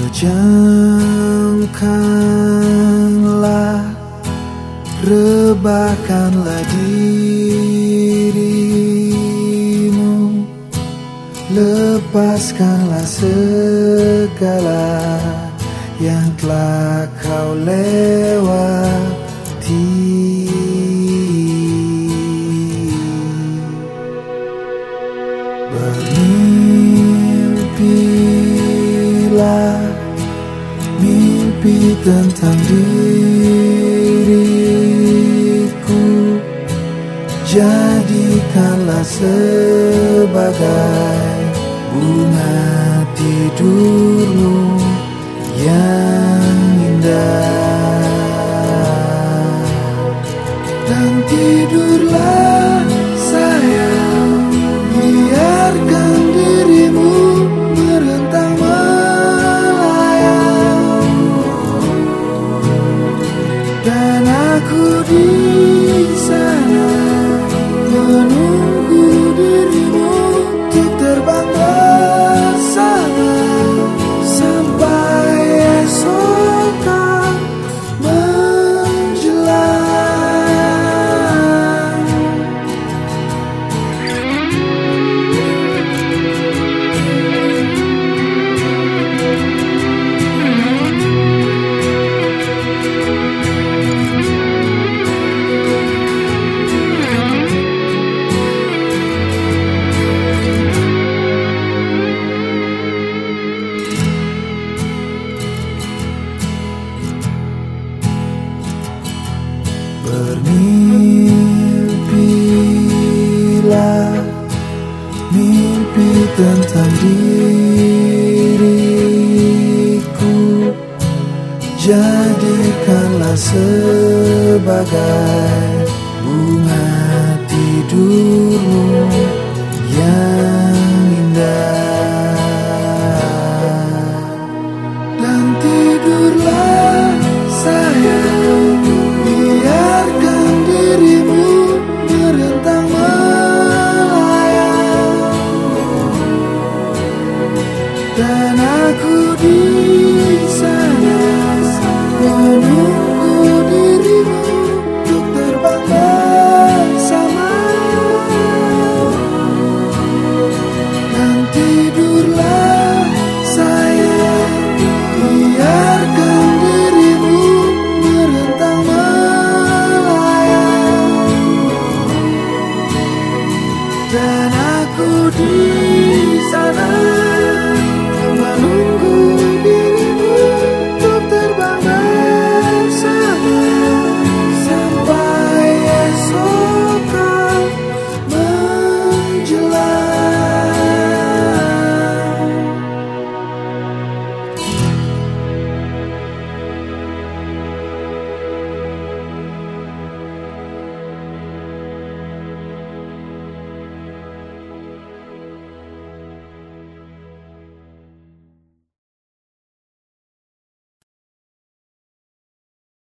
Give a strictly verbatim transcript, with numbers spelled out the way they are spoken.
Pejamkanlah, rebahkanlah dirimu, lepaskanlah segala yang telah kau lewati. Bermimpilah mimpi tentang diriku, jadikanlah sebagai bunga tidurmu yang indah. Dan tidurlah sayang, biarkan dirimu merentang melayang, dan aku di sana menunggu dirimu untuk terbang bersama sampai esok kan menjelang. Bermimpilah mimpi tentang diriku, jadikanlah sebagai bunga tidurmu yang indah. Dan tidurlah sayang, biarkan dirimu merentang melayang, dan aku di sana menunggu dirimu untuk terbang bersama. Dan tidurlah sayang, biarkan dirimu merentang melayang, dan aku di sana